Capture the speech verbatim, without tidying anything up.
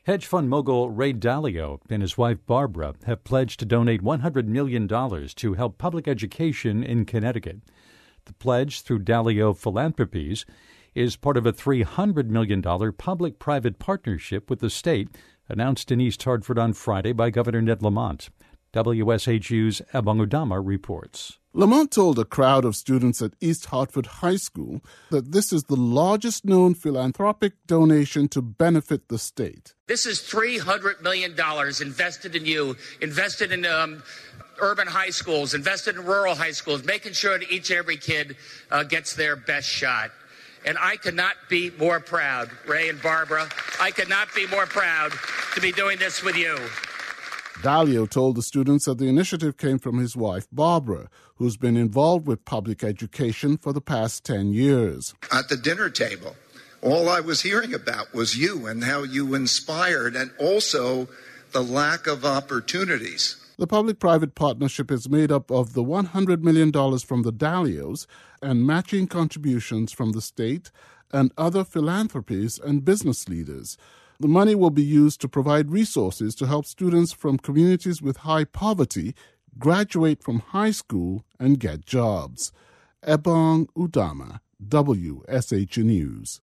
Hedge fund mogul Ray Dalio and his wife Barbara have pledged to donate one hundred million dollars to help public education in Connecticut. The pledge, through Dalio Philanthropies, is part of a three hundred million dollars public-private partnership with the state announced in East Hartford on Friday by Governor Ned Lamont. W S H U's Ebong Udama reports. Lamont told a crowd of students at East Hartford High School that this is the largest known philanthropic donation to benefit the state. This is three hundred million dollars invested in you, invested in um, urban high schools, invested in rural high schools, making sure that each and every kid uh, gets their best shot. And I could not be more proud, Ray and Barbara, I could not be more proud to be doing this with you. Dalio told the students that the initiative came from his wife, Barbara, who's been involved with public education for the past ten years. At the dinner table, all I was hearing about was you and how you inspired, and also the lack of opportunities. The public-private partnership is made up of the one hundred million dollars from the Dalios and matching contributions from the state and other philanthropies and business leaders. The money will be used to provide resources to help students from communities with high poverty graduate from high school and get jobs. Ebong Udama, W S H News.